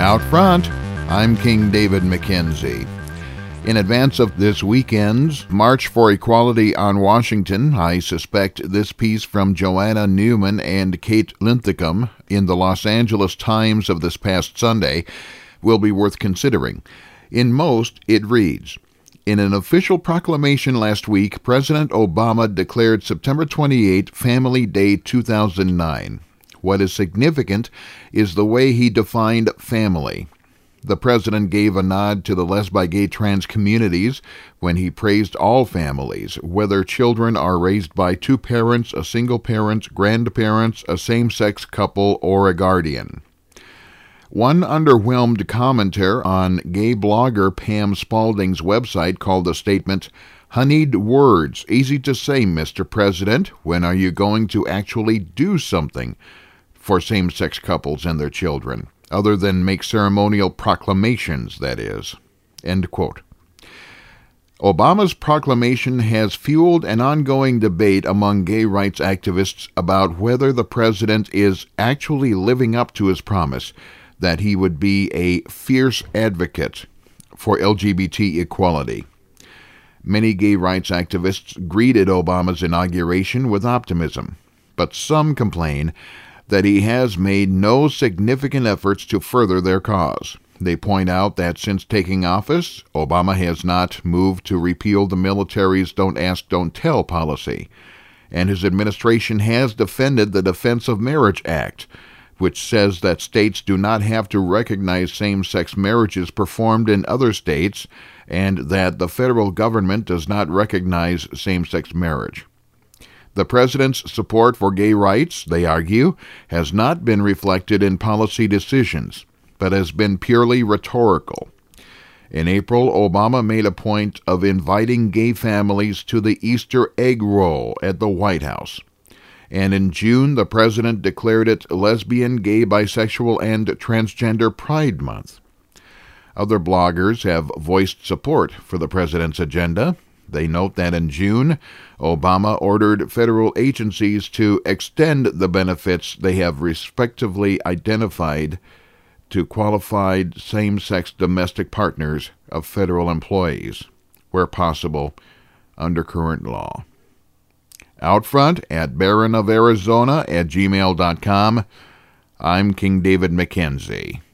Out front, I'm King David McKenzie. In advance of this weekend's March for Equality on Washington, I suspect this piece from Joanna Newman and Kate Linthicum in the Los Angeles Times of this past Sunday will be worth considering. In most, it reads, "In an official proclamation last week, President Obama declared September 28 Family Day 2009. What is significant is the way he defined family. The president gave a nod to the lesbi, gay, trans communities when he praised all families, whether children are raised by two parents, a single parent, grandparents, a same-sex couple, or a guardian." One underwhelmed commenter on gay blogger Pam Spalding's website called the statement, "Honeyed words, easy to say, Mr. President. When are you going to actually do something for same-sex couples and their children? Other than make ceremonial proclamations, that is." End quote. Obama's proclamation has fueled an ongoing debate among gay rights activists about whether the president is actually living up to his promise that he would be a fierce advocate for LGBT equality. Many gay rights activists greeted Obama's inauguration with optimism, but some complain that he has made no significant efforts to further their cause. They point out that since taking office, Obama has not moved to repeal the military's Don't Ask, Don't Tell policy, and his administration has defended the Defense of Marriage Act, which says that states do not have to recognize same-sex marriages performed in other states and that the federal government does not recognize same-sex marriage. The president's support for gay rights, they argue, has not been reflected in policy decisions, but has been purely rhetorical. In April, Obama made a point of inviting gay families to the Easter egg roll at the White House. And in June, the president declared it Lesbian, Gay, Bisexual, and Transgender Pride Month. Other bloggers have voiced support for the president's agenda. They note that in June, Obama ordered federal agencies to extend the benefits they have respectively identified to qualified same-sex domestic partners of federal employees, where possible, under current law. Outfront at baronofarizona@gmail.com. I'm King David McKenzie.